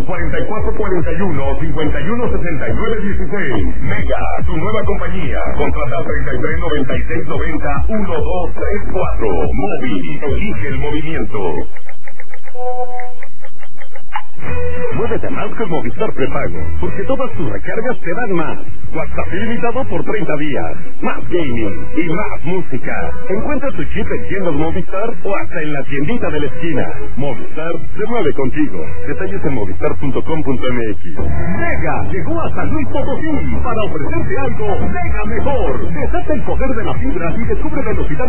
4441 o 516916. Mega, tu nueva compañía. Contrata 339690-1234. Móvil, elige el movimiento. Muévete más con Movistar Prepago, porque todas tus recargas te dan más. WhatsApp ilimitado por 30 días, más gaming y más música. Encuentra tu chip en tiendas Movistar o hasta en la tiendita de la esquina. Movistar se mueve contigo. Detalles en movistar.com.mx. Mega llegó a San Luis Potosí para ofrecerte algo mega mejor. Desata el poder de la fibra y descubre velocidad